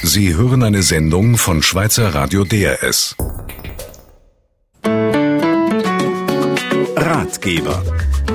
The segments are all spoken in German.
Sie hören eine Sendung von Schweizer Radio DRS. Ratgeber.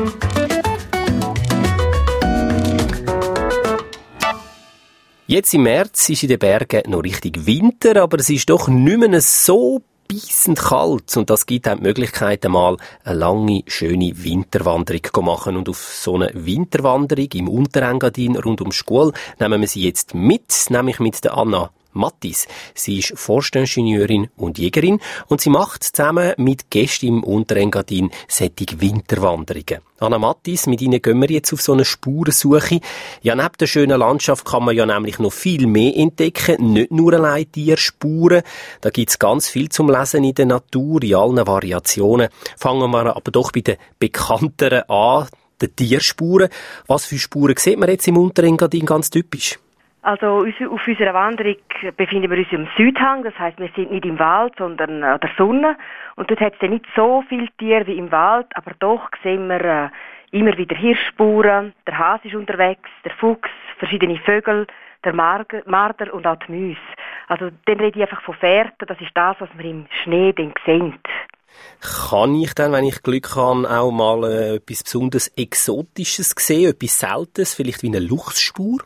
Jetzt im März ist in den Bergen noch richtig Winter, aber es ist doch nicht mehr so beisend kalt. Und das gibt einem die Möglichkeit, einmal eine lange, schöne Winterwanderung zu machen. Und auf so eine Winterwanderung im Unterengadin rund um die Schule nehmen wir sie jetzt mit, nämlich mit der Anna Mattis. Sie ist Forstingenieurin und Jägerin und sie macht zusammen mit Gästen im Unterengadin solche Winterwanderungen. Anna Mattis, mit Ihnen gehen wir jetzt auf so eine Spurensuche. Ja, neben der schönen Landschaft kann man ja nämlich noch viel mehr entdecken, nicht nur allein Tierspuren. Da gibt's ganz viel zum Lesen in der Natur, in allen Variationen. Fangen wir aber doch bei den bekannteren an, den Tierspuren. Was für Spuren sieht man jetzt im Unterengadin ganz typisch? Also auf unserer Wanderung befinden wir uns am Südhang, das heisst, wir sind nicht im Wald, sondern an der Sonne. Und dort hat es nicht so viele Tiere wie im Wald, aber doch sehen wir immer wieder Hirschspuren, der Hase ist unterwegs, der Fuchs, verschiedene Vögel, der Marder und auch die Mäuse. Also dann rede ich einfach von Fährten, das ist das, was wir im Schnee dann sehen. Kann ich dann, wenn ich Glück habe, auch mal etwas besonders Exotisches sehen, etwas Seltenes, vielleicht wie eine Luchsspur?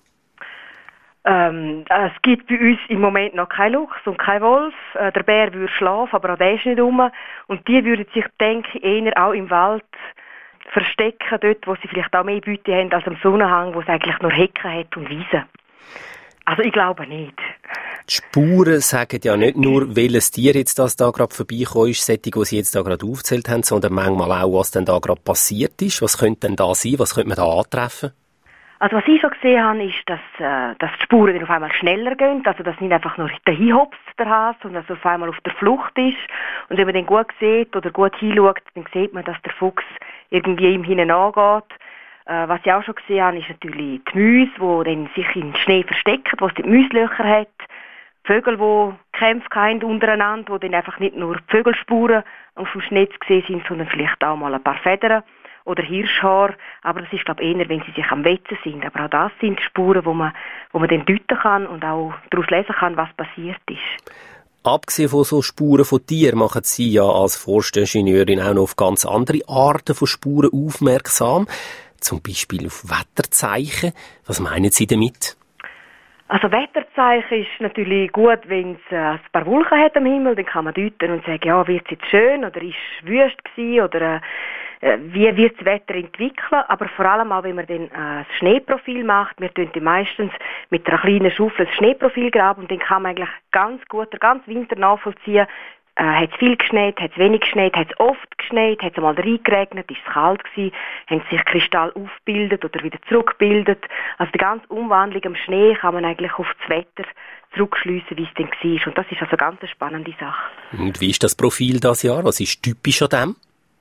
Es gibt bei uns im Moment noch keinen Luchs und keinen Wolf. Der Bär würde schlafen, aber auch der ist nicht rum. Und die würden sich, denke ich, eher auch im Wald verstecken, dort, wo sie vielleicht auch mehr Beute haben als am Sonnenhang, wo es eigentlich nur Hecken hat und Wiesen. Also ich glaube nicht. Die Spuren sagen ja nicht nur, welches Tier jetzt das da gerade vorbeigekommen ist, solche, die Sie jetzt da gerade aufgezählt haben, sondern manchmal auch, was denn da gerade passiert ist. Was könnte denn da sein? Was könnte man da antreffen? Also was ich schon gesehen habe, ist, dass die Spuren dann auf einmal schneller gehen, also dass nicht einfach nur dahin hopst, der Hase, sondern dass er auf einmal auf der Flucht ist. Und wenn man dann gut sieht oder gut hinschaut, dann sieht man, dass der Fuchs irgendwie ihm hinten angeht. Was ich auch schon gesehen habe, ist natürlich die Mäuse, die dann sich im Schnee verstecken, wo es die Mäuslöcher hat. Die Vögel, die Kämpfe haben untereinander, wo dann einfach nicht nur die Vögelspuren auf dem Schnee zu sehen sind, sondern vielleicht auch mal ein paar Federn. Oder Hirschhaar, aber das ist, glaube ich, eher, wenn sie sich am Wetzen sind. Aber auch das sind Spuren, wo man dann deuten kann und auch daraus lesen kann, was passiert ist. Abgesehen von so Spuren von Tieren machen Sie ja als Forstingenieurin auch noch auf ganz andere Arten von Spuren aufmerksam. Zum Beispiel auf Wetterzeichen. Was meinen Sie damit? Also Wetterzeichen ist natürlich gut, wenn es ein paar Wolken hat am Himmel, dann kann man deuten und sagen, ja, wird es jetzt schön oder ist es wüst gewesen oder wie wird das Wetter entwickeln, aber vor allem auch, wenn man dann ein Schneeprofil macht, wir tun meistens mit einer kleinen Schaufel das Schneeprofil graben und dann kann man eigentlich ganz gut den ganzen Winter nachvollziehen, hat es viel geschneit, hat es wenig geschneit, hat es oft geschneit, hat es einmal reingeregnet, ist es kalt gewesen, haben sich Kristall aufgebildet oder wieder zurückgebildet. Also die ganze Umwandlung am Schnee kann man eigentlich auf das Wetter zurückschliessen, wie es dann war. Und das ist also eine ganz spannende Sache. Und wie ist das Profil dieses Jahr? Was ist typisch an dem?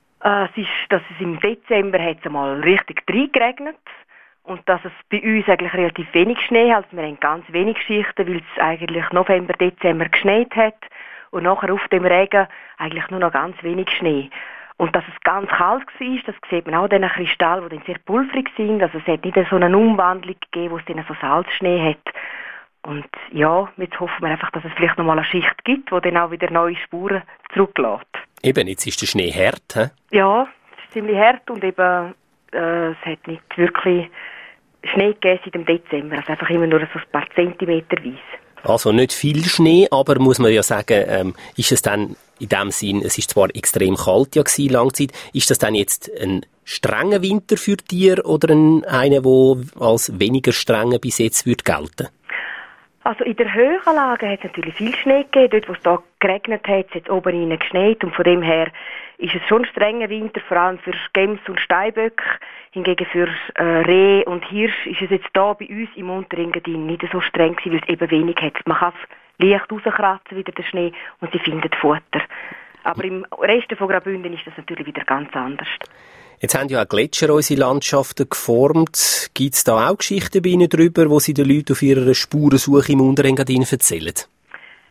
Dass es im Dezember hat es einmal richtig reingeregnet und dass es bei uns eigentlich relativ wenig Schnee hat. Wir haben ganz wenig Schichten, weil es eigentlich November, Dezember geschneit hat und nachher auf dem Regen eigentlich nur noch ganz wenig Schnee. Und dass es ganz kalt war, das sieht man auch an diesen Kristallen, die dann sehr pulverig sind. Also es hat nicht so eine Umwandlung gegeben, wo es dann so Salzschnee hat. Und ja, jetzt hoffen wir einfach, dass es vielleicht noch mal eine Schicht gibt, die dann auch wieder neue Spuren zurücklässt. Eben, jetzt ist der Schnee hart, he? Ja, es ist ziemlich hart und eben es hat nicht wirklich Schnee gegeben seit dem Dezember, also einfach immer nur so ein paar Zentimeterweise. Also nicht viel Schnee, aber muss man ja sagen, ist es dann in dem Sinn, es ist zwar extrem kalt ja gewesen, lange Zeit, ist das dann jetzt ein strenger Winter für Tiere oder einer, der als weniger streng bis jetzt wird gelten? Also in der höheren Lage hat es natürlich viel Schnee gegeben. Dort, wo es da geregnet hat, hat es oben rein geschneit. Und von dem her ist es schon ein strenger Winter, vor allem für Gems und Steinböcke. Hingegen für Reh und Hirsch ist es jetzt da bei uns im Unterengadin nicht so streng gewesen, weil es eben wenig hat. Man kann es leicht rauskratzen, wieder den Schnee, und sie findet Futter. Aber im Rest von Graubünden ist das natürlich wieder ganz anders. Jetzt haben ja auch Gletscher unsere Landschaften geformt. Gibt es da auch Geschichten bei Ihnen drüber, wo Sie den Leuten auf ihrer Spurensuche im Unterengadin erzählen?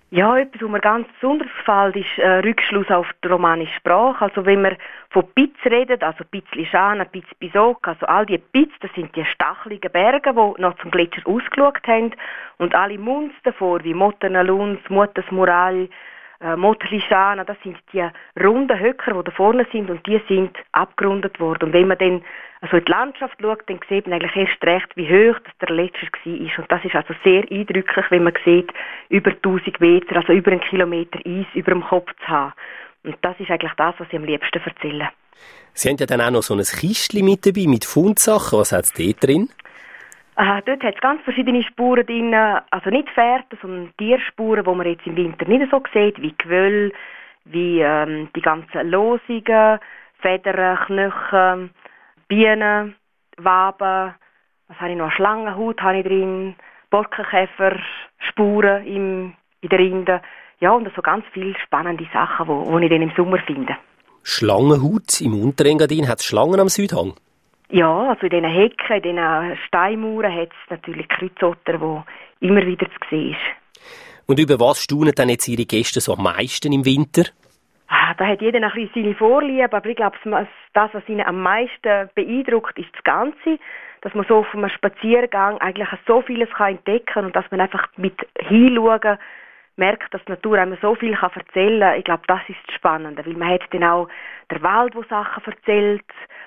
Ja, etwas, was mir ganz besonders gefällt, ist Rückschluss auf die romanische Sprache. Also wenn wir von Piz reden, also Piz Lischana, Piz Bisoc, also all die Piz, das sind die stacheligen Berge, die noch zum Gletscher ausgeschaut haben. Und alle Munds davor, wie Mottenalunz, Muttesmural, Motlischana, das sind die runden Höcker, die da vorne sind, und die sind abgerundet worden. Und wenn man dann also in die Landschaft schaut, dann sieht man eigentlich erst recht, wie hoch das der Gletscher war. Und das ist also sehr eindrücklich, wenn man sieht, über 1000 Meter, also über 1 Kilometer Eis über dem Kopf zu haben. Und das ist eigentlich das, was ich am liebsten erzähle. Sie haben ja dann auch noch so ein Kistchen mit dabei, mit Fundsachen. Was hat es dort drin? Dort hat es ganz verschiedene Spuren drin, also nicht Fährten, sondern Tierspuren, die man jetzt im Winter nicht so sieht, wie Gewöll, wie die ganzen Losungen, Federn, Knochen, Bienen, Waben, was habe ich noch, Schlangenhaut habe ich drin, Borkenkäfer, Spuren in der Rinde, ja, und so ganz viele spannende Sachen, die ich dann im Sommer finde. Schlangenhaut im Unterengadin, hat es Schlangen am Südhang? Ja, also in diesen Hecken, in diesen Steinmauern hat es natürlich Kreuzotter, die immer wieder zu sehen ist. Und über was staunen dann jetzt Ihre Gäste so am meisten im Winter? Da hat jeder ein bisschen seine Vorliebe, aber ich glaube, das, was ihn am meisten beeindruckt, ist das Ganze, dass man so auf einem Spaziergang eigentlich so vieles entdecken kann und dass man einfach mit hinschauen merkt, dass die Natur einem so viel erzählen kann. Ich glaube, das ist das Spannende, weil man hat dann auch den Wald, der Sachen erzählt,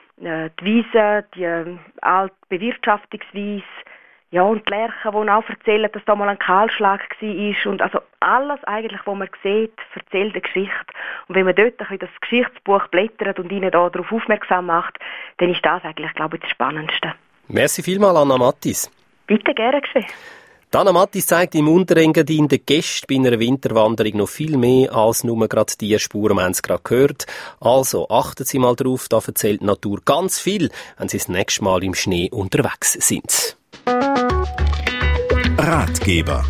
die Wiese, die alte Bewirtschaftungsweise, ja, und die Lerchen, die auch erzählen, dass da mal ein Kahlschlag war. Und also alles eigentlich, was man sieht, erzählt eine Geschichte. Und wenn man dort ein bisschen das Geschichtsbuch blättert und ihnen da darauf aufmerksam macht, dann ist das eigentlich, glaube ich, das Spannendste. Merci vielmals, Anna Mattis. Bitte, gerne geschehen. Anna Mattis zeigt im Unterengadin den Gästen bei einer Winterwanderung noch viel mehr als nur gerade die Spuren, wir haben es gerade gehört. Also achten Sie mal drauf, da erzählt die Natur ganz viel, wenn Sie das nächste Mal im Schnee unterwegs sind. Ratgeber.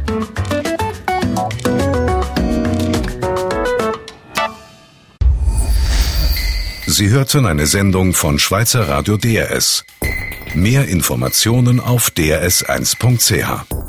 Sie hörten eine Sendung von Schweizer Radio DRS. Mehr Informationen auf drs1.ch.